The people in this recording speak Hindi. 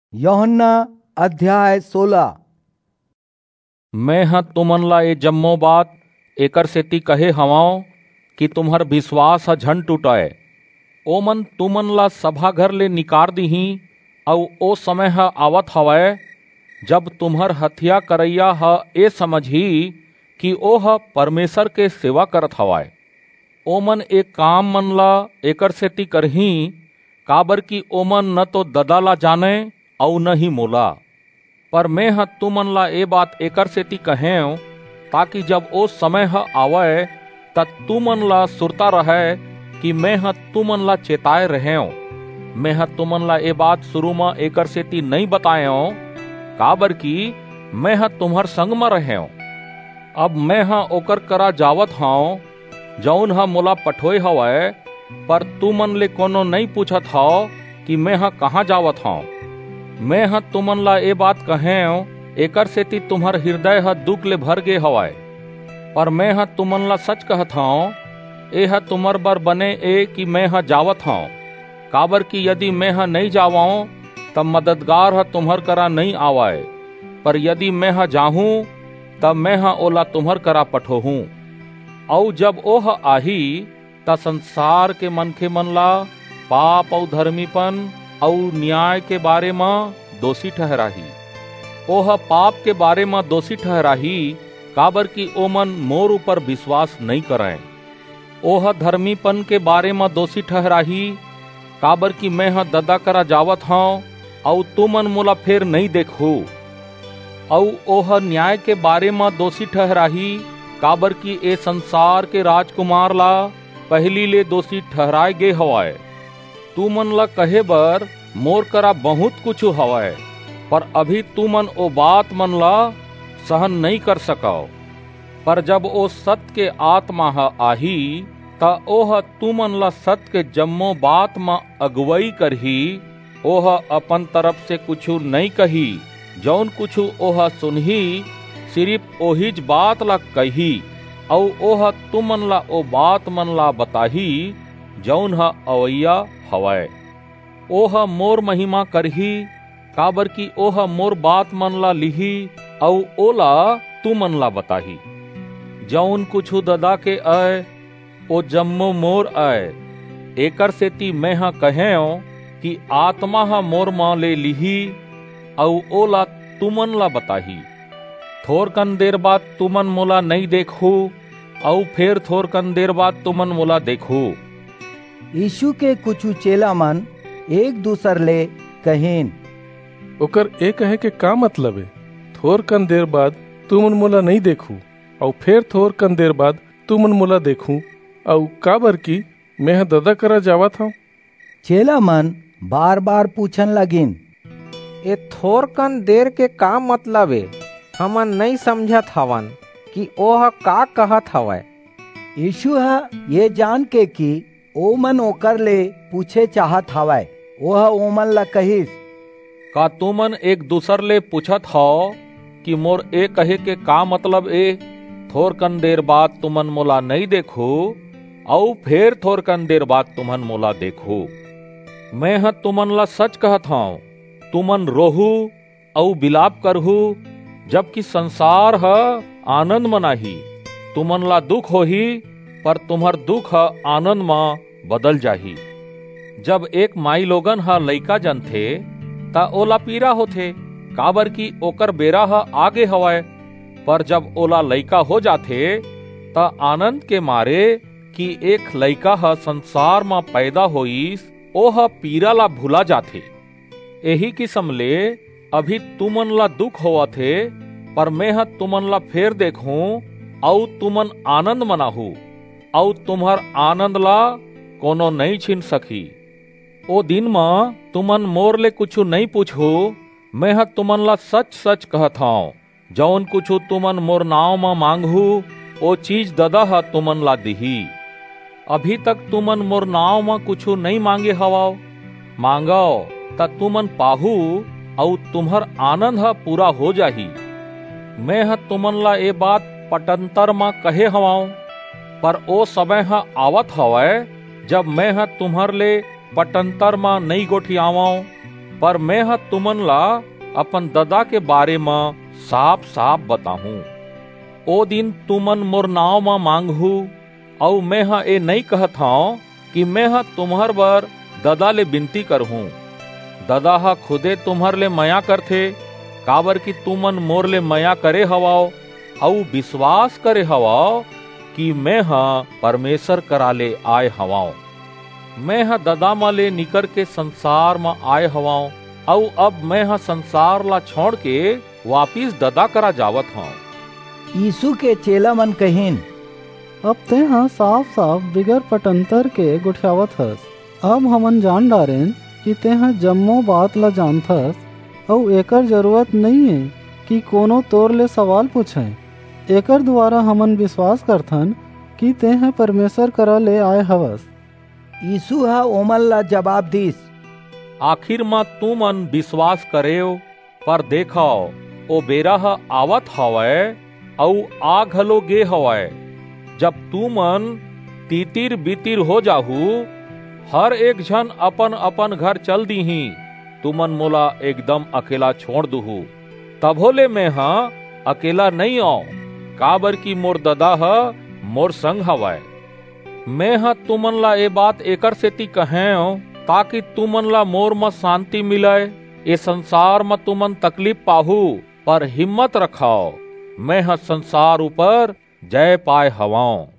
यूहन्ना अध्याय 16। मैं ह तुमन ला ए जम्मो बात एकर सेती कहे हवाओं कि तुम्हर विश्वास ह झन टूटाए। ओमन तुमन ला सभा घर ले निकार दीही और ओ समय ह आवत हवय जब तुम्हर हत्या करैया ह ए समझी कि ओ ह परमेश्वर के सेवा करत हवय। ओमन एक काम मन ला एकर सेती करही काबर कि ओमन न तो ददा ला जाने और न ही मोला। पर मैं ह तुमन ला ए बात एकर सेती कहें ताकि जब ओ समय ह आवय तब तुमन ला सुरता रहे कि मैं ह तुमन ला चेताए रहें। मैं ह तुमन ला ए बात शुरू में एकर सेती नहीं बताएं काबर कि मैं ह तुम्हर संग में रहें। अब मैं ह ओकर करा जावत हूँ जौन ह मोला पठोए हवय, पर तुमन ले कोनो नहीं पूछत हव कि मैं ह कहाँ जावत हूँ। मैं ह तुमन ला ए बात कहें एकर सेती तुम्हर हृदय ह दुख ले भर गे हवय। पर मैं ह तुमन ला सच कहत हूँ, ए ह तुमर बर बने ए कि मैं ह जावत हूँ, काबर कि यदि मैं ह नहीं जावाऊँ तब मददगार ह तुम्हर करा नहीं आवाय। पर यदि मैं ह जाहूँ तब मैं ह ओला तुम्हर करा पठोहूँ। और जब ओह आही त संसार के मनखे मन ला पाप और धर्मीपन और न्याय के बारे में दोषी ठहराही। ओह पाप के बारे में दोषी ठहराही काबर कि ओमन मोर ऊपर विश्वास नहीं करें। ओह धर्मीपन के बारे में दोषी ठहराही काबर कि मैं ह ददा करा जावत हूँ और तुमन मोला फिर नहीं देखू। और ओह न्याय के बारे में दोषी ठहराही काबर कि ए संसार के राजकुमार ला पहली ले दोषी ठहराए गे हवाय। तुमन ला कहे बर मोर करा बहुत कुछ हवय, पर अभी तुमन ओ बात मन ला सहन नहीं कर सको। पर जब ओ सत्य के आत्मा ह आही त ओह तुमन ला सत्य के जम्मो बात में अगुवाई करही। ओह अपन तरफ से कुछ नहीं कही, जौन कुछ ओह सुनही सिर्फ ओहिज बात ला कही और ओह तुमन ला ओ बात मन ला बताही जौन ह अवैया हवय। ओह मोर महिमा करही काबर कि ओह मोर बात मन ला लिही और ओला तुमन ला बताही। जौन कुछ ददा के आय ओ जम्मो मोर आय। एकर सेती मैं ह कहें कि आत्मा ह मोर मां ले लिही और ओला तुमन ला बताही। थोरकन देर बाद तुमन मोला नहीं देखू और फिर थोरकन देर बाद तुमन मोला देखू। यीशु के कुछ चेला मन एक दूसर ले कहेन, ओकर ए कहे के का मतलब है? थोरकन देर बाद तुमन मोला नहीं देखू और फिर थोरकन देर बाद तुमन मोला देखू और काबर की मैं ददा करा जावत हूँ। चेला मन बार बार पूछन लगिन, ए थोरकन देर के का मतलब है? हमन नहीं समझत हवन कि ओह का कहत हवय। यीशु ह ये जान के कि ओमन ओकर ले पूछे चाहत हवय, ओह ओमन ला कहिस, का तुमन एक दूसर ले पूछत हो कि मोर ए कहे के का मतलब ए? थोरकन देर बाद तुमन मोला नहीं देखो और फिर थोरकन देर बाद तुमन मोला देखो। मैं ह तुमन ला सच कहत हूँ, तुमन रोहू और बिलाप करहू जबकि संसार ह आनंद मनाही। तुमन ला दुख होही पर तुम्हर दुख ह आनंद में बदल जाही। जब एक माई लोगन ह लइका जनथे ता ओला पीरा होथे काबर कि ओकर बेरा ह आगे हवय। पर जब ओला लइका हो जाथे ता आनंद के मारे कि एक लइका ह संसार में पैदा होइस ओह पीरा ला भुला जाथे। यही किस्म ले अभी तुमन ला दुख होवा थे, पर मैं ह तुमन ला फिर देखूं और तुमन आनंद मनाहू और तुम्हर आनंद ला कोनो नहीं छीन सकी। ओ दिन में तुमन मोर ले कुछ नहीं पूछू। मैं ह तुमन ला सच सच कहत हूँ, जौन कुछ तुमन मोर नाव में मांगहू ओ चीज ददा ह तुमन ला दिही। अभी तक तुमन मोर नाव में कुछ नहीं मांगे हवाओ। मांगो ता तुमन पाहू और तुम्हर आनंद ह पूरा हो जाही। मैं ह तुमन ला ए बात पटंतर में कहे हवाऊं, पर ओ समय ह आवत हवय जब मैं ह तुम्हर ले पटंतर में नहीं गोठियावाऊं। पर मैं हा तुमन ला अपन ददा के बारे में साफ साफ बताहूं। ओ दिन तुमन मोर नाव में मांगहू और मैं हा ए नहीं कहत हूं कि मैं हा तुम्हार बर ददा ले बिनती करहूं। ददा हा खुदे तुम्हार ले मया करथे, काबर की तुमन मोर ले मया करे हवाओ और विश्वास करे हवाओ कि मैं हा परमेश्वर करा ले आए हवाओ। मैं हा ददा मा ले निकर के संसार में आए हवाओ और अब मैं हा संसार ला छोड़ के वापिस ददा करा जावत हूँ। यीशु के चेला मन कहिन, अब ते हाँ साफ साफ बिगर पटंतर के गुठियावत हस। अब हमन जान डारेन कि ते हाँ जम्मो बात ला जानथस और एकर जरूरत नहीं है कि कोनो तोर ले सवाल पूछे। एकर द्वारा हमन विश्वास करथन कि ते हाँ परमेश्वर करा ले आए हवस। यीशु हा ओमन ला जवाब दिस, आखिर में तुमन विश्वास करेओ, पर देखो ओ बेरा हा आवत हवै और आ घलो गे हवै, जब तुमन तीतिर बीतिर हो जाहू, हर एक जन अपन अपन घर चल दीही, तुमन मोला एकदम अकेला छोड़ दूहू। तभो ले मैं हाँ अकेला नहीं आऊं, काबर की मोर ददा हा मोर संग हवै। मैं हाँ तुमन ला ए बात एकर सेती कहें ताकि तुमन ला मोर में शांति मिले। ए संसार में तुमन तकलीफ पाहू, पर हिम्मत रखाओ, मैं हाँ संसार ऊपर जय पाए हवाओं।